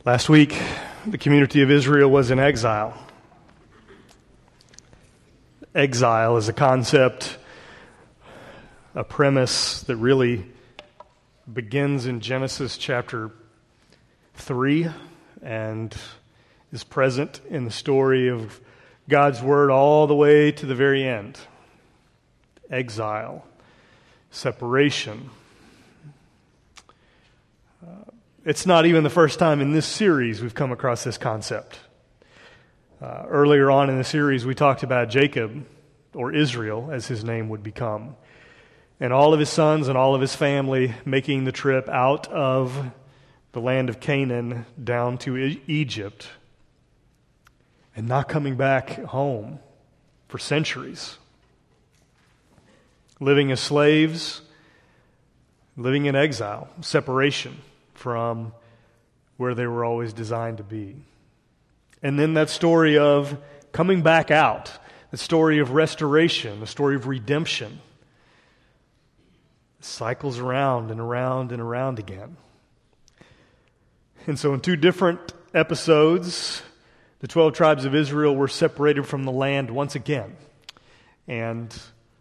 Last week, the community of Israel was in exile. Exile is a concept, a premise that really begins in Genesis chapter 3 and is present in the story of God's Word all the way to the very end. Exile, separation. It's not even the first time in this series we've come across this concept. Earlier on in the series, we talked about Jacob, or Israel, as his name would become, and all of his sons and all of his family making the trip out of the land of Canaan down to Egypt and not coming back home for centuries. Living as slaves, living in exile, separation from where they were always designed to be. And then that story of coming back out, the story of restoration, the story of redemption, cycles around and around and around again. And so in two different episodes, the 12 tribes of Israel were separated from the land once again. And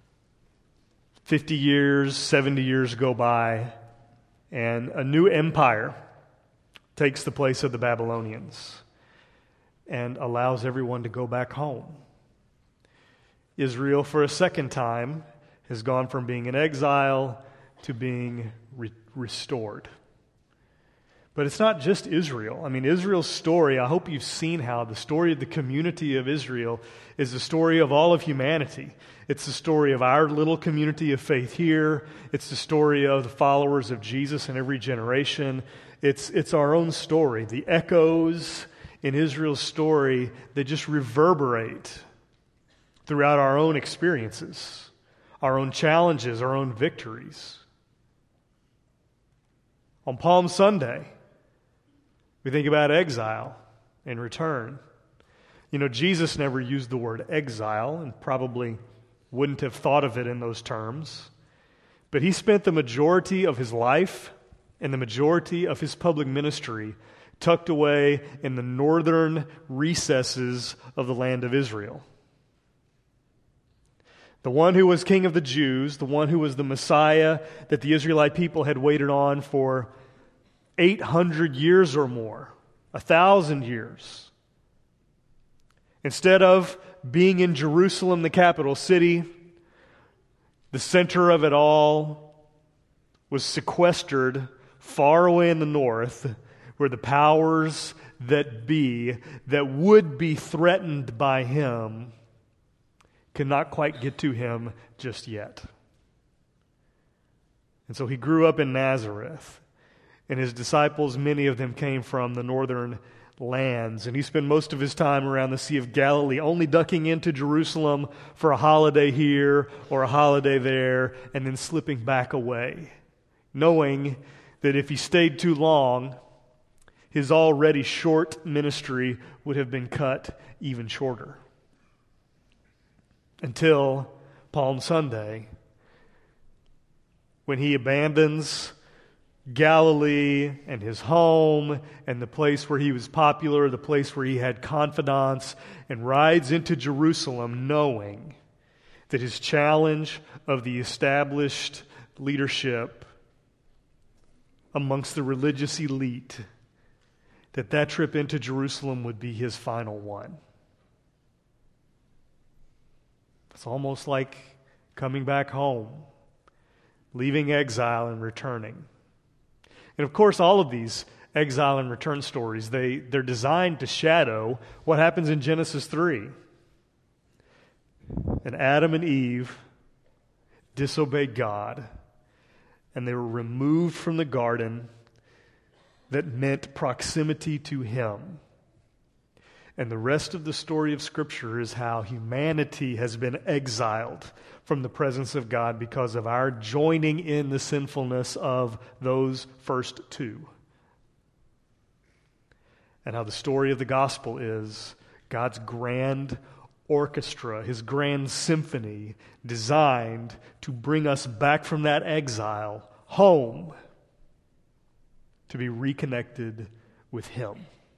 50 years, 70 years go by, and a new empire takes the place of the Babylonians and allows everyone to go back home. Israel, for a second time, has gone from being in exile to being restored. But it's not just Israel. I mean, Israel's story, I hope you've seen how the story of the community of Israel is the story of all of humanity. It's the story of our little community of faith here. It's the story of the followers of Jesus in every generation. It's our own story. The echoes in Israel's story, they just reverberate throughout our own experiences, our own challenges, our own victories. On Palm Sunday, we think about exile and return. You know, Jesus never used the word exile and probably wouldn't have thought of it in those terms. But he spent the majority of his life and the majority of his public ministry tucked away in the northern recesses of the land of Israel. The one who was king of the Jews, the one who was the Messiah that the Israelite people had waited on for 800 years or more, 1,000 years. Instead of being in Jerusalem, the capital city, the center of it all was sequestered far away in the north, where the powers that be, that would be threatened by him, could not quite get to him just yet. And so he grew up in Nazareth. And his disciples, many of them came from the northern lands. And he spent most of his time around the Sea of Galilee, only ducking into Jerusalem for a holiday here or a holiday there, and then slipping back away, knowing that if he stayed too long, his already short ministry would have been cut even shorter. Until Palm Sunday, when he abandons Galilee and his home and the place where he was popular, the place where he had confidants, and rides into Jerusalem knowing that his challenge of the established leadership amongst the religious elite, that trip into Jerusalem would be his final one. It's almost like coming back home, leaving exile and returning. And of course, all of these exile and return stories, they're designed to shadow what happens in Genesis 3. And Adam and Eve disobeyed God, and they were removed from the garden that meant proximity to Him. And the rest of the story of Scripture is how humanity has been exiled from the presence of God because of our joining in the sinfulness of those first two. And how the story of the gospel is God's grand orchestra, His grand symphony designed to bring us back from that exile home to be reconnected with him.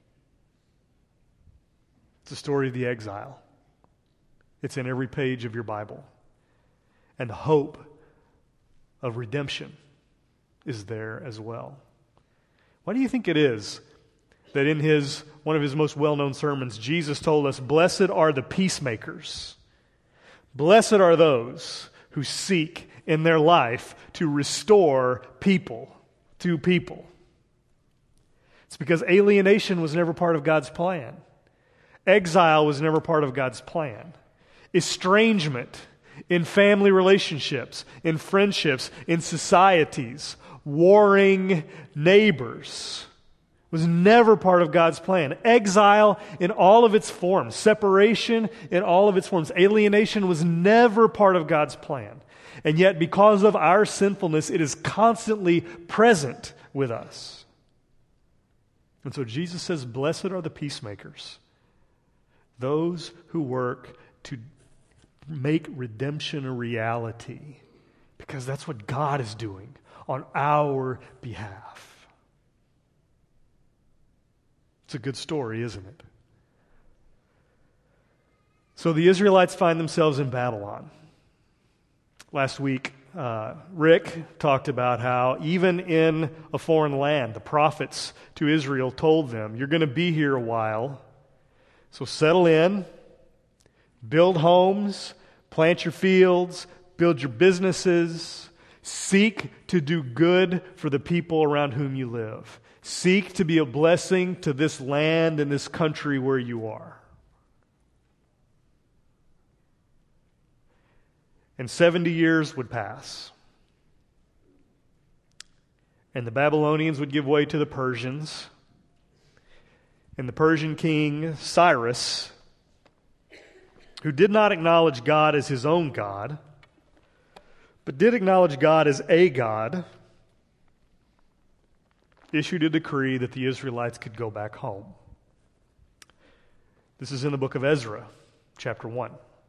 It's the story of the exile. It's in every page of your Bible. And the hope of redemption is there as well. Why do you think it is that in one of his most well-known sermons, Jesus told us, "Blessed are the peacemakers. Blessed are those who seek in their life to restore people to people." It's because alienation was never part of God's plan. Exile was never part of God's plan. Estrangement in family relationships, in friendships, in societies, warring neighbors was never part of God's plan. Exile in all of its forms, separation in all of its forms, alienation was never part of God's plan. And yet, because of our sinfulness, it is constantly present with us. And so Jesus says, "Blessed are the peacemakers, those who work to make redemption a reality," because that's what God is doing on our behalf. It's a good story, isn't it? So the Israelites find themselves in Babylon. Last week, Rick talked about how even in a foreign land, the prophets to Israel told them, "You're going to be here a while, so settle in, build homes, plant your fields, build your businesses, seek to do good for the people around whom you live. Seek to be a blessing to this land and this country where you are." And 70 years would pass. And the Babylonians would give way to the Persians. And the Persian king Cyrus, who did not acknowledge God as his own God, but did acknowledge God as a God, issued a decree that the Israelites could go back home. This is in the book of Ezra, chapter 1.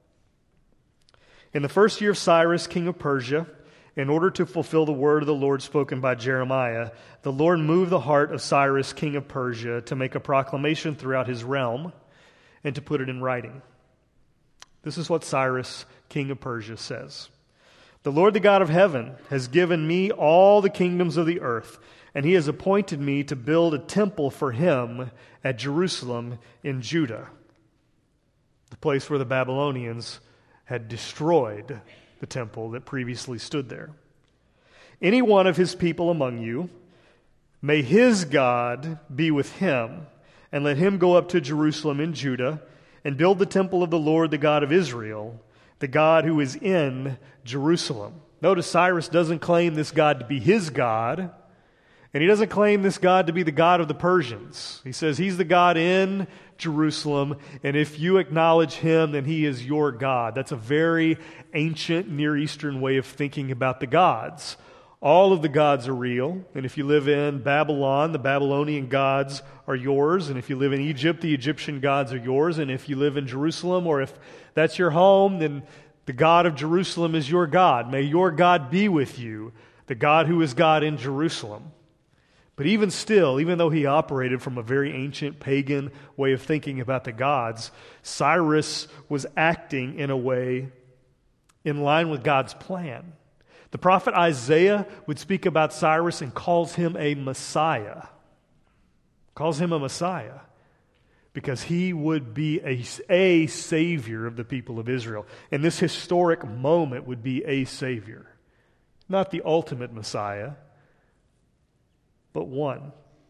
In the first year of Cyrus, king of Persia, in order to fulfill the word of the Lord spoken by Jeremiah, the Lord moved the heart of Cyrus, king of Persia, to make a proclamation throughout his realm and to put it in writing. This is what Cyrus, king of Persia, says. "The Lord, the God of heaven, has given me all the kingdoms of the earth, and he has appointed me to build a temple for him at Jerusalem in Judah," the place where the Babylonians had destroyed the temple that previously stood there. "Any one of his people among you, may his God be with him, and let him go up to Jerusalem in Judah and build the temple of the Lord, the God of Israel, the God who is in Jerusalem." Notice Cyrus doesn't claim this God to be his God, and he doesn't claim this God to be the God of the Persians. He says he's the God in Jerusalem, and if you acknowledge him, then he is your God. That's a very ancient Near Eastern way of thinking about the gods. All of the gods are real, and if you live in Babylon, the Babylonian gods are yours, and if you live in Egypt, the Egyptian gods are yours, and if you live in Jerusalem, or if that's your home, then the God of Jerusalem is your God. May your God be with you, the God who is God in Jerusalem. But even still, even though he operated from a very ancient pagan way of thinking about the gods, Cyrus was acting in a way in line with God's plan. The prophet Isaiah would speak about Cyrus and calls him a Messiah. Calls him a Messiah because he would be a savior of the people of Israel. And this historic moment would be a savior. Not the ultimate Messiah, but one.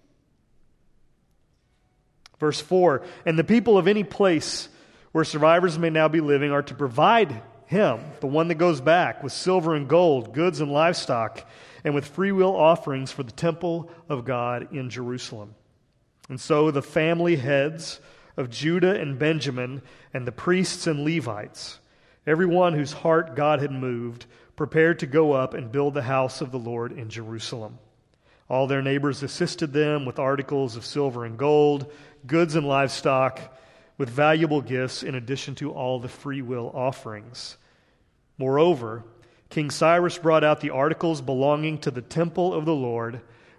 Verse 4, "And the people of any place where survivors may now be living are to provide him, the one that goes back, with silver and gold, goods and livestock, and with freewill offerings for the temple of God in Jerusalem." And so the family heads of Judah and Benjamin, and the priests and Levites, everyone whose heart God had moved, prepared to go up and build the house of the Lord in Jerusalem. All their neighbors assisted them with articles of silver and gold, goods and livestock, with valuable gifts in addition to all the free will offerings. Moreover, King Cyrus brought out the articles belonging to the temple of the Lord,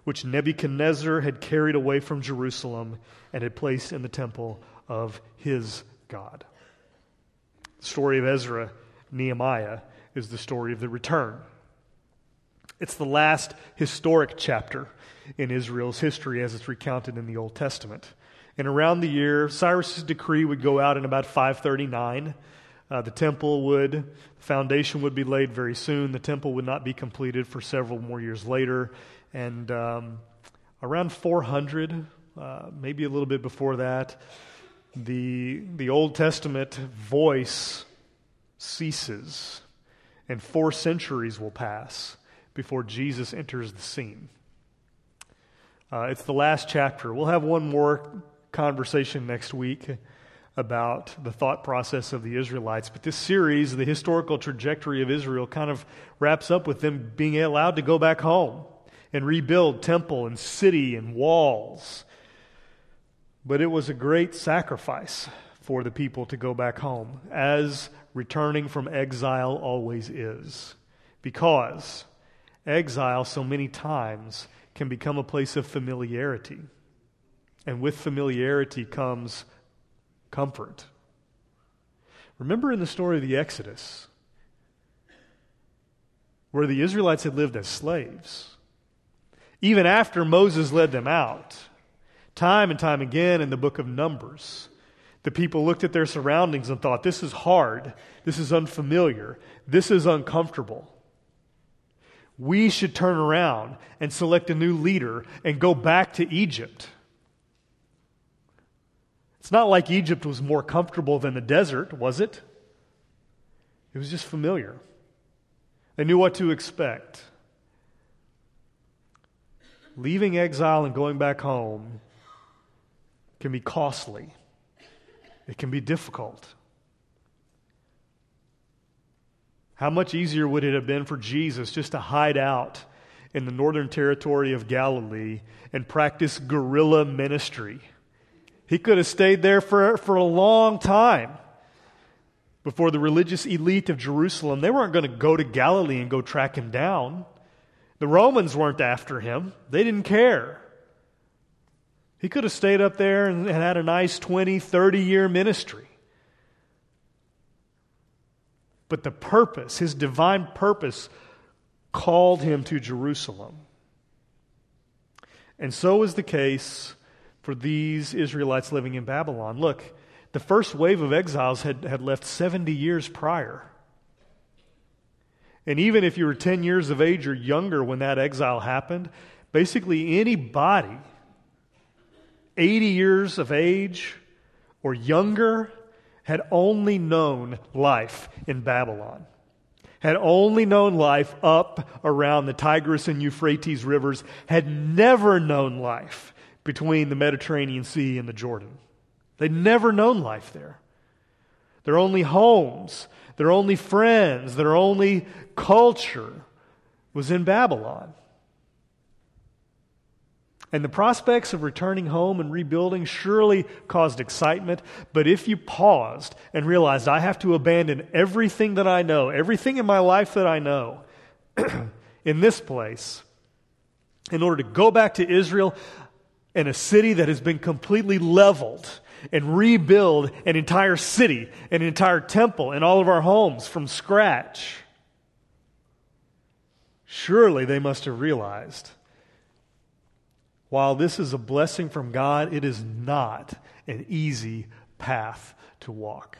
which Nebuchadnezzar had carried away from Jerusalem and had placed in the temple of his God. The story of Ezra, Nehemiah, is the story of the return. It's the last historic chapter in Israel's history as it's recounted in the Old Testament. And around the year, Cyrus's decree would go out in about 539. The foundation would be laid very soon. The temple would not be completed for several more years later. And around 400, maybe a little bit before that, the Old Testament voice ceases, and 4 centuries will pass before Jesus enters the scene. It's the last chapter. We'll have one more conversation next week about the thought process of the Israelites, but this series, the historical trajectory of Israel, kind of wraps up with them being allowed to go back home and rebuild temple and city and walls. But it was a great sacrifice for the people to go back home, as returning from exile always is, because exile so many times can become a place of familiarity, and with familiarity comes comfort. Remember in the story of the Exodus, where the Israelites had lived as slaves, even after Moses led them out, time and time again in the book of Numbers, the people looked at their surroundings and thought, this is hard, this is unfamiliar, this is uncomfortable. We should turn around and select a new leader and go back to Egypt. It's not like Egypt was more comfortable than the desert, was it? It was just familiar. They knew what to expect. Leaving exile and going back home can be costly. It can be difficult. How much easier would it have been for Jesus just to hide out in the northern territory of Galilee and practice guerrilla ministry? He could have stayed there for a long time before the religious elite of Jerusalem. They weren't going to go to Galilee and go track him down. The Romans weren't after him. They didn't care. He could have stayed up there and had a nice 20, 30-year ministry. But the purpose, his divine purpose, called him to Jerusalem. And so is the case for these Israelites living in Babylon. Look, the first wave of exiles had left 70 years prior. And even if you were 10 years of age or younger when that exile happened, basically anybody 80 years of age or younger had only known life in Babylon, had only known life up around the Tigris and Euphrates rivers, had never known life between the Mediterranean Sea and the Jordan. They'd never known life there. Their only homes, their only friends, their only culture was in Babylon. And the prospects of returning home and rebuilding surely caused excitement, but if you paused and realized, I have to abandon everything that I know, everything in my life that I know, in this place, in order to go back to Israel and a city that has been completely leveled, and rebuild an entire city, an entire temple, and all of our homes from scratch, surely they must have realized, while this is a blessing from God, it is not an easy path to walk.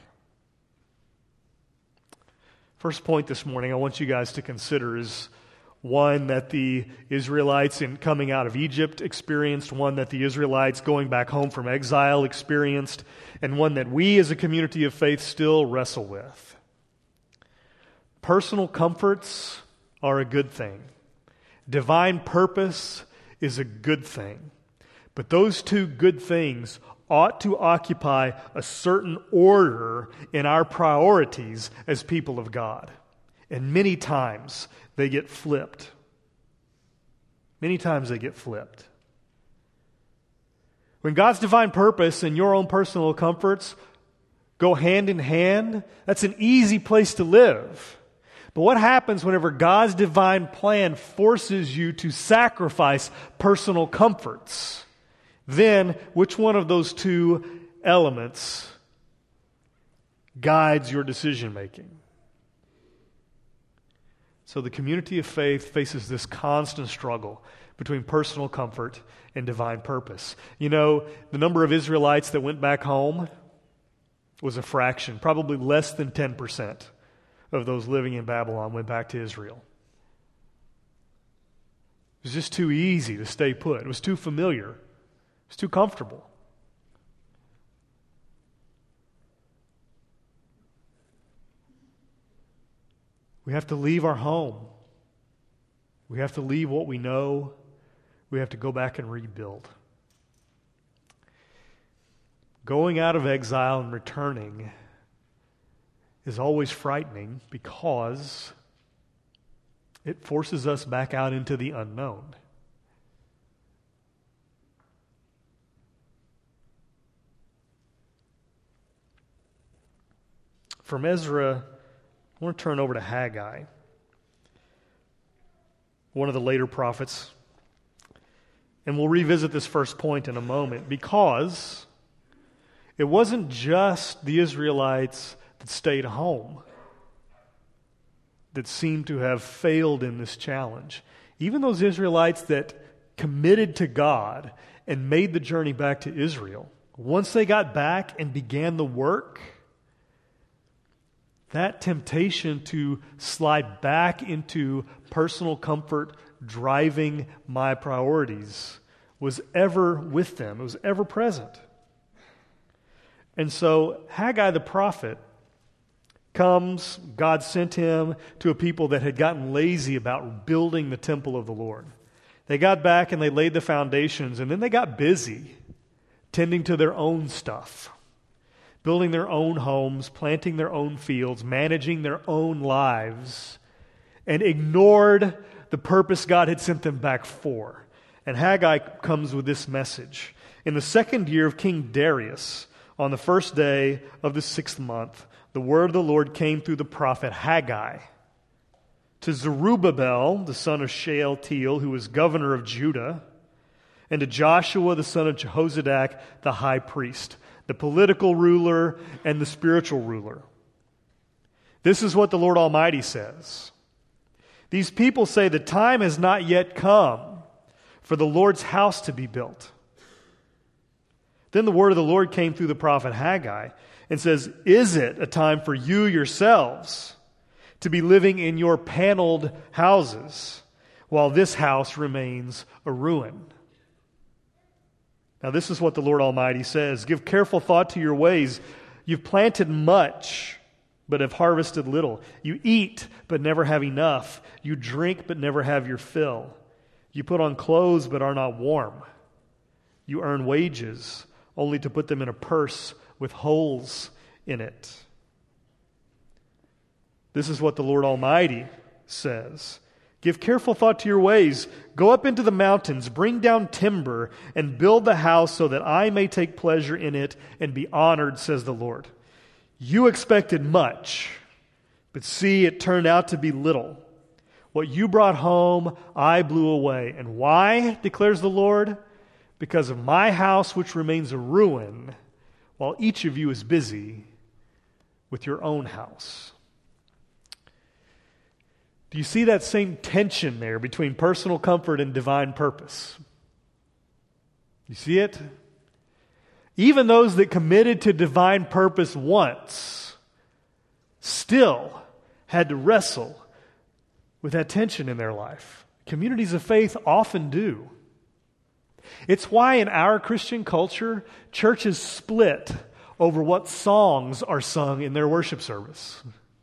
First point this morning I want you guys to consider is one that the Israelites in coming out of Egypt experienced, one that the Israelites going back home from exile experienced, and one that we as a community of faith still wrestle with. Personal comforts are a good thing. Divine purpose is a good thing. But those two good things ought to occupy a certain order in our priorities as people of God. And many times they get flipped. Many times they get flipped. When God's divine purpose and your own personal comforts go hand in hand, that's an easy place to live. But what happens whenever God's divine plan forces you to sacrifice personal comforts? Then, which one of those two elements guides your decision making? So the community of faith faces this constant struggle between personal comfort and divine purpose. You know, the number of Israelites that went back home was a fraction, probably less than 10% of those living in Babylon went back to Israel. It was just too easy to stay put. It was too familiar. It was too comfortable. We have to leave our home. We have to leave what we know. We have to go back and rebuild. Going out of exile and returning is always frightening because it forces us back out into the unknown. From Ezra, I want to turn over to Haggai, one of the later prophets. And we'll revisit this first point in a moment because it wasn't just the Israelites that stayed home that seemed to have failed in this challenge. Even those Israelites that committed to God and made the journey back to Israel, once they got back and began the work, that temptation to slide back into personal comfort driving my priorities was ever with them. It was ever present. And so Haggai the prophet comes, God sent him to a people that had gotten lazy about building the temple of the Lord. They got back and they laid the foundations, and then they got busy tending to their own stuff, building their own homes, planting their own fields, managing their own lives, and ignored the purpose God had sent them back for. And Haggai comes with this message. In the 2nd year of King Darius, on the first day of the 6th month, the word of the Lord came through the prophet Haggai to Zerubbabel, the son of Shealtiel, who was governor of Judah, and to Joshua, the son of Jehozadak, the high priest, the political ruler and the spiritual ruler. This is what the Lord Almighty says. These people say the time has not yet come for the Lord's house to be built. Then the word of the Lord came through the prophet Haggai and says, is it a time for you yourselves to be living in your paneled houses while this house remains a ruin? Now this is what the Lord Almighty says. Give careful thought to your ways. You've planted much, but have harvested little. You eat, but never have enough. You drink, but never have your fill. You put on clothes, but are not warm. You earn wages, only to put them in a purse with holes in it. This is what the Lord Almighty says. Give careful thought to your ways. Go up into the mountains, bring down timber, and build the house so that I may take pleasure in it and be honored, says the Lord. You expected much, but see, it turned out to be little. What you brought home, I blew away. And why, declares the Lord? Because of my house, which remains a ruin, while each of you is busy with your own house. Do you see that same tension there between personal comfort and divine purpose? You see it? Even those that committed to divine purpose once still had to wrestle with that tension in their life. Communities of faith often do. It's why in our Christian culture, churches split over what songs are sung in their worship service.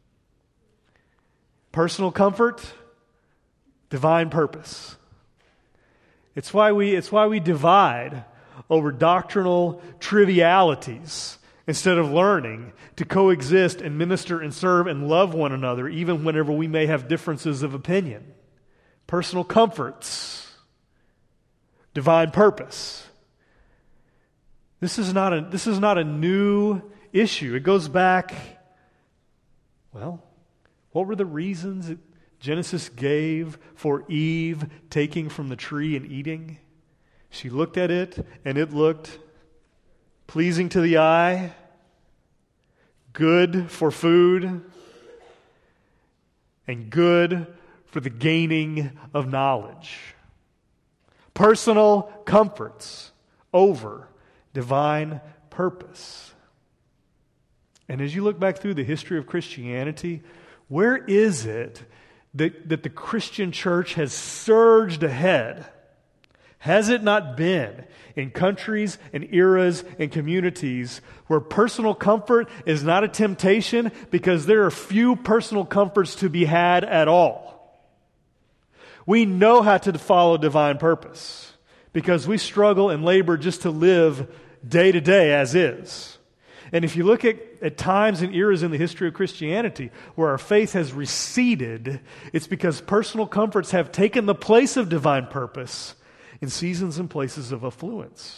Personal comfort, divine purpose. It's why we divide over doctrinal trivialities instead of learning to coexist and minister and serve and love one another even whenever we may have differences of opinion. Personal comforts, divine purpose. This is not a new issue. It goes back, What were the reasons that Genesis gave for Eve taking from the tree and eating? She looked at it, and it looked pleasing to the eye, good for food, and good for the gaining of knowledge. Personal comforts over divine purpose. And as you look back through the history of Christianity, where is it that the Christian church has surged ahead? Has it not been in countries and eras and communities where personal comfort is not a temptation because there are few personal comforts to be had at all? We know how to follow divine purpose because we struggle and labor just to live day to day as is. And if you look at times and eras in the history of Christianity where our faith has receded, it's because personal comforts have taken the place of divine purpose in seasons and places of affluence.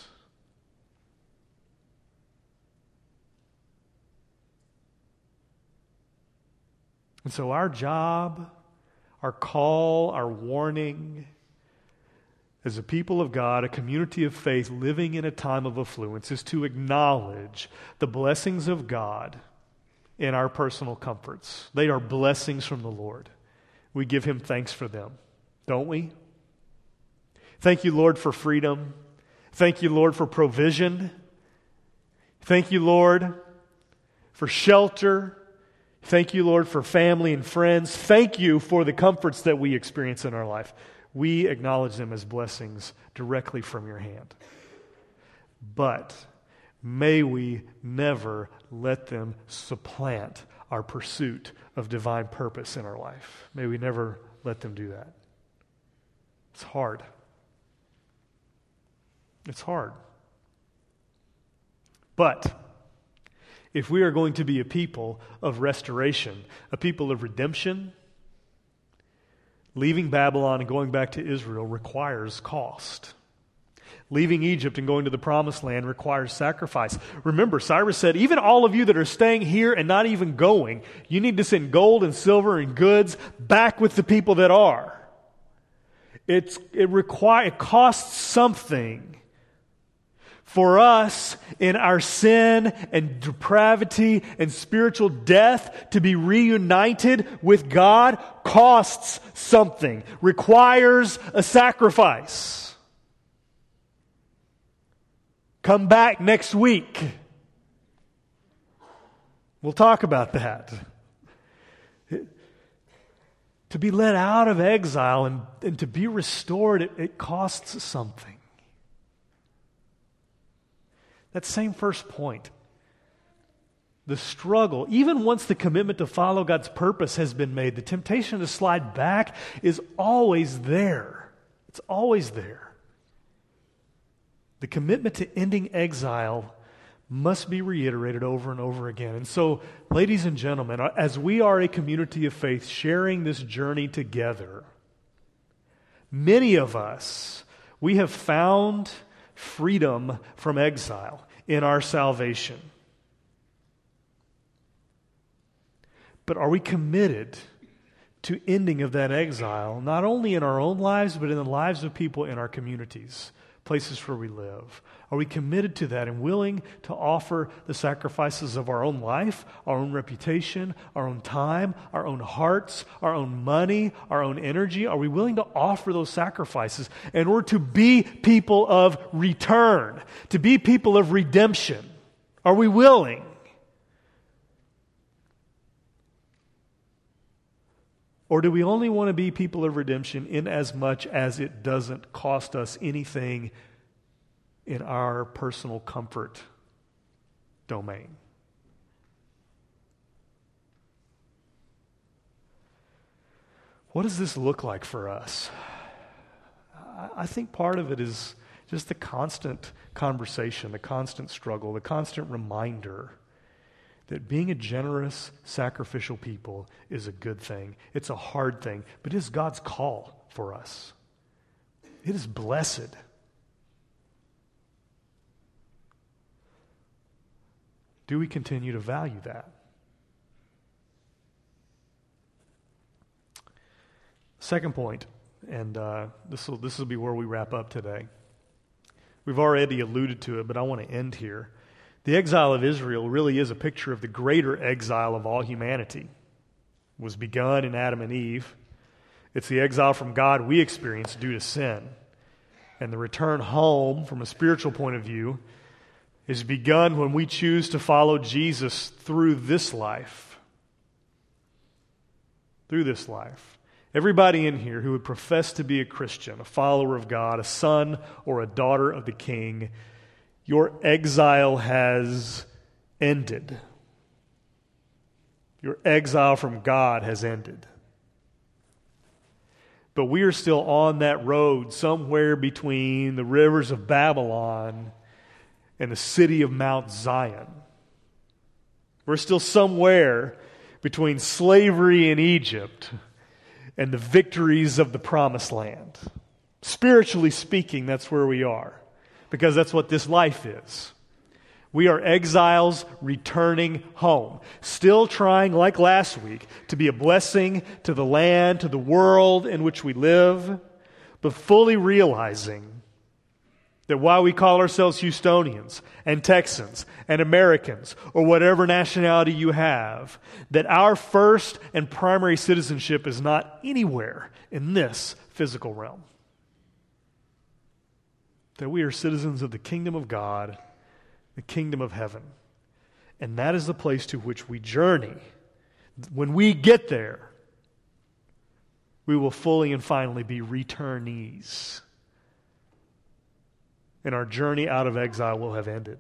And so our job, our call, our warning as a people of God, a community of faith living in a time of affluence, is to acknowledge the blessings of God in our personal comforts. They are blessings from the Lord. We give Him thanks for them, don't we? Thank you, Lord, for freedom. Thank you, Lord, for provision. Thank you, Lord, for shelter. Thank you, Lord, for family and friends. Thank you for the comforts that we experience in our life. We acknowledge them as blessings directly from your hand. But may we never let them supplant our pursuit of divine purpose in our life. May we never let them do that. It's hard. It's hard. But if we are going to be a people of restoration, a people of redemption, leaving Babylon and going back to Israel requires cost. Leaving Egypt and going to the Promised Land requires sacrifice. Remember, Cyrus said, even all of you that are staying here and not even going, you need to send gold and silver and goods back with the people that are. It costs something for us in our sin and depravity and spiritual death to be reunited with God. Costs something, requires a sacrifice. Come back next week. We'll talk about that. To be let out of exile and to be restored, it costs something. That same first point, the struggle, even once the commitment to follow God's purpose has been made, the temptation to slide back is always there. It's always there. The commitment to ending exile must be reiterated over and over again. And so, ladies and gentlemen, as we are a community of faith sharing this journey together, many of us, we have found freedom from exile in our salvation. But are we committed to ending of that exile, not only in our own lives, but in the lives of people in our communities, places where we live? Are we committed to that and willing to offer the sacrifices of our own life, our own reputation, our own time, our own hearts, our own money, our own energy? Are we willing to offer those sacrifices in order to be people of return, to be people of redemption? Are we willing? Or do we only want to be people of redemption in as much as it doesn't cost us anything in our personal comfort domain? What does this look like for us? I think part of it is just the constant conversation, the constant struggle, the constant reminder that being a generous, sacrificial people is a good thing. It's a hard thing, but it is God's call for us. It is blessed. Do we continue to value that? Second point, and this will be where we wrap up today. We've already alluded to it, but I want to end here. The exile of Israel really is a picture of the greater exile of all humanity. It was begun in Adam and Eve. It's the exile from God we experience due to sin. And the return home, from a spiritual point of view, is begun when we choose to follow Jesus through this life. Through this life. Everybody in here who would profess to be a Christian, a follower of God, a son or a daughter of the King, your exile has ended. Your exile from God has ended. But we are still on that road somewhere between the rivers of Babylon and the city of Mount Zion. We're still somewhere between slavery in Egypt and the victories of the Promised Land. Spiritually speaking, that's where we are, because that's what this life is. We are exiles returning home, still trying, like last week, to be a blessing to the land, to the world in which we live, but fully realizing that while we call ourselves Houstonians and Texans and Americans or whatever nationality you have, that our first and primary citizenship is not anywhere in this physical realm. That we are citizens of the kingdom of God, the kingdom of heaven. And that is the place to which we journey. When we get there, we will fully and finally be returnees. And our journey out of exile will have ended.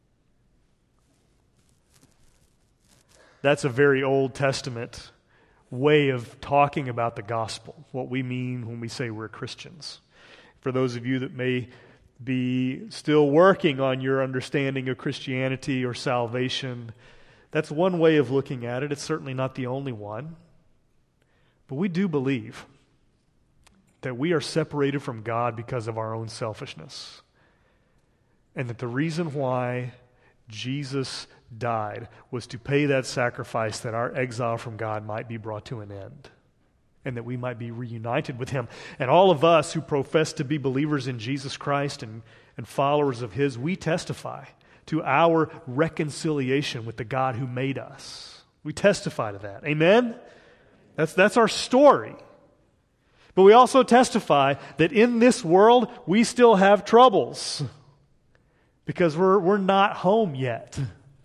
That's a very Old Testament way of talking about the gospel, what we mean when we say we're Christians. For those of you that may be still working on your understanding of Christianity or salvation, that's one way of looking at it. It's certainly not the only one. But we do believe that we are separated from God because of our own selfishness. And that the reason why Jesus died was to pay that sacrifice that our exile from God might be brought to an end. And that we might be reunited with Him. And all of us who profess to be believers in Jesus Christ and followers of His, we testify to our reconciliation with the God who made us. We testify to that. Amen? That's our story. But we also testify that in this world, we still have troubles. Because we're not home yet.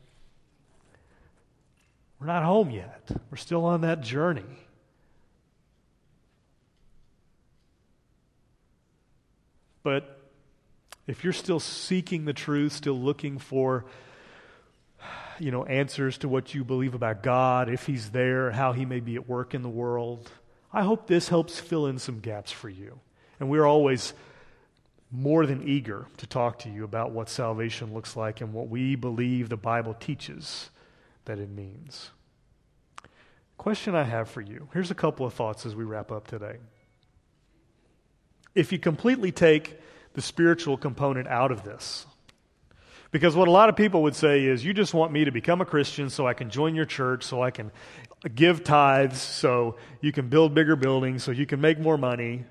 We're not home yet. We're still on that journey. But if you're still seeking the truth, still looking for, answers to what you believe about God, if He's there, how He may be at work in the world, I hope this helps fill in some gaps for you. And we're always more than eager to talk to you about what salvation looks like and what we believe the Bible teaches that it means. Question I have for you. Here's a couple of thoughts as we wrap up today. If you completely take the spiritual component out of this, because what a lot of people would say is, you just want me to become a Christian so I can join your church, so I can give tithes, so you can build bigger buildings, so you can make more money.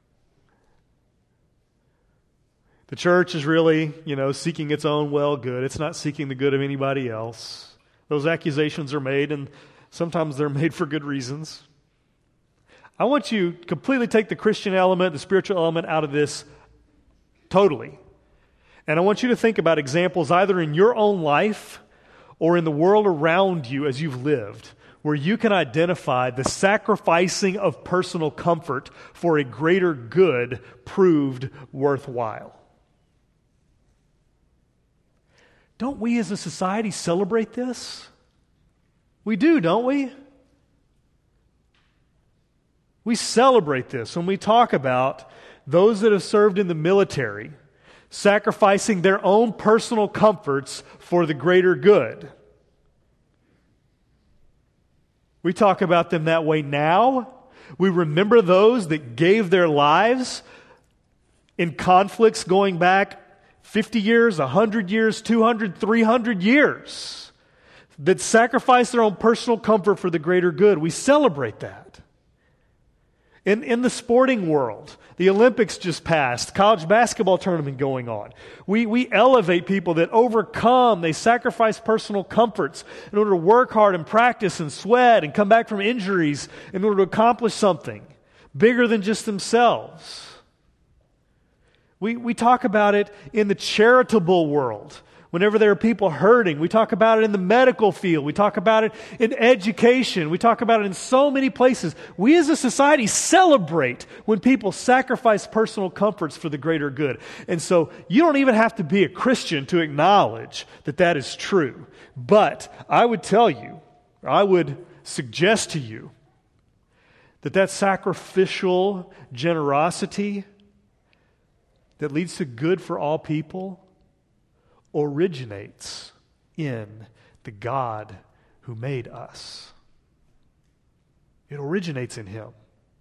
The church is really, seeking its own good. It's not seeking the good of anybody else. Those accusations are made, and sometimes they're made for good reasons. I want you to completely take the Christian element, the spiritual element out of this totally. And I want you to think about examples either in your own life or in the world around you as you've lived, where you can identify the sacrificing of personal comfort for a greater good proved worthwhile. Don't we as a society celebrate this? We do, don't we? We celebrate this when we talk about those that have served in the military sacrificing their own personal comforts for the greater good. We talk about them that way now. We remember those that gave their lives in conflicts going back 50 years, 100 years, 200, 300 years, that sacrificed their own personal comfort for the greater good. We celebrate that. In the sporting world, the Olympics just passed, college basketball tournament going on. We elevate people that overcome, they sacrifice personal comforts in order to work hard and practice and sweat and come back from injuries in order to accomplish something bigger than just themselves. We talk about it in the charitable world. Whenever there are people hurting, we talk about it in the medical field. We talk about it in education. We talk about it in so many places. We as a society celebrate when people sacrifice personal comforts for the greater good. And so you don't even have to be a Christian to acknowledge that that is true. But I would tell you, or I would suggest to you, that sacrificial generosity that leads to good for all people originates in the God who made us. It originates in Him.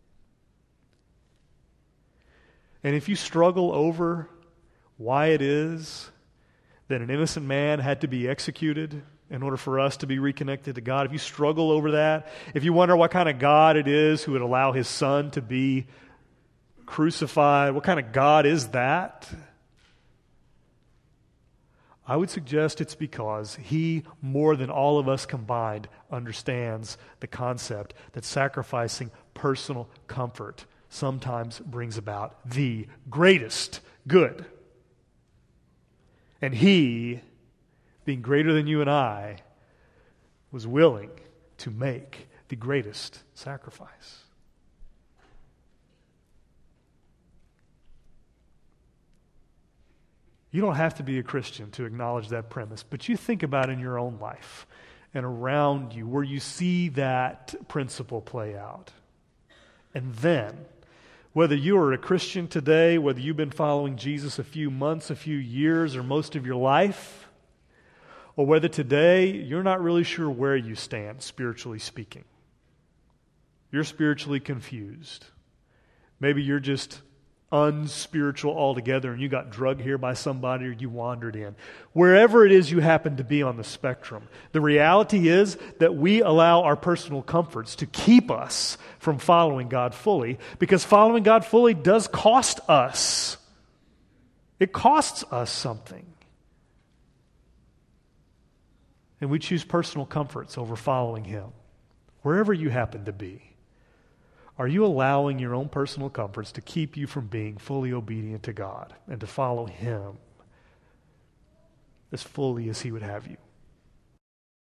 And if you struggle over why it is that an innocent man had to be executed in order for us to be reconnected to God, if you struggle over that, if you wonder what kind of God it is who would allow His Son to be crucified, what kind of God is that? I would suggest it's because He, more than all of us combined, understands the concept that sacrificing personal comfort sometimes brings about the greatest good. And He, being greater than you and I, was willing to make the greatest sacrifice. You don't have to be a Christian to acknowledge that premise, but you think about it in your own life and around you where you see that principle play out. And then, whether you are a Christian today, whether you've been following Jesus a few months, a few years, or most of your life, or whether today you're not really sure where you stand, spiritually speaking. You're spiritually confused. Maybe you're just unspiritual altogether and you got drugged here by somebody or you wandered in. Wherever it is you happen to be on the spectrum, the reality is that we allow our personal comforts to keep us from following God fully, because following God fully does cost us. It costs us something. And we choose personal comforts over following Him. Wherever you happen to be, are you allowing your own personal comforts to keep you from being fully obedient to God and to follow Him as fully as He would have you?